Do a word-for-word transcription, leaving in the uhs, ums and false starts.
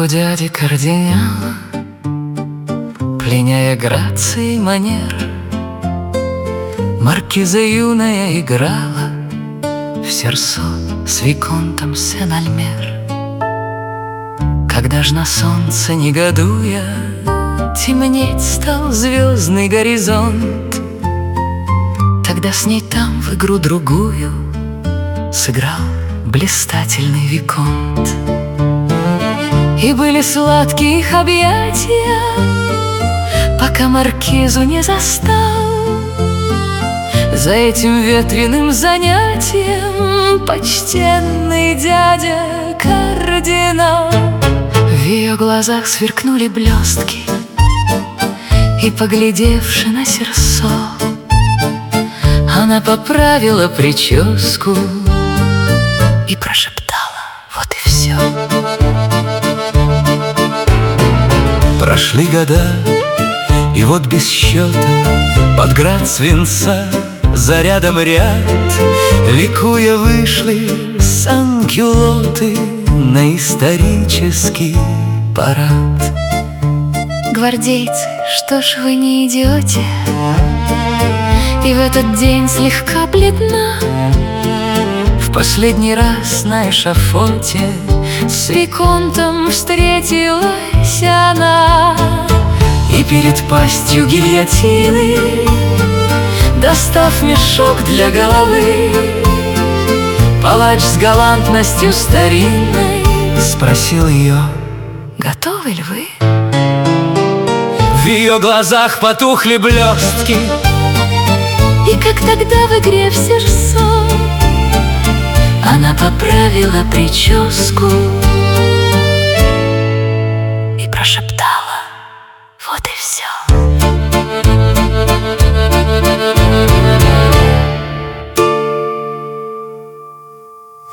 дяди кардинала, пленяя грацией манер, маркиза юная играла в серсо с виконтом Сен-Альмер. Когда ж на солнце, негодуя, темнеть стал звездный горизонт, тогда с ней там в игру другую сыграл блистательный виконт. И были сладкие их объятия, пока маркизу не застал за этим ветреным занятием почтенный дядя кардинал. В ее глазах сверкнули блестки, и, поглядевши на серсо, она поправила прическу и прошептала: вот и все. Прошли года, и вот без счета под град свинца за рядом ряд, ликуя, вышли санкюлоты на исторический парад. Гвардейцы, что ж вы не идете? И в этот день слегка бледна. В последний раз на эшафоте с виконтом встретилась она. И перед пастью гильотины, достав мешок для головы, палач с галантностью старинной спросил ее: готовы ли вы? В ее глазах потухли блестки, и как тогда в игре в серсо она поправила прическу и прошептала: вот и все.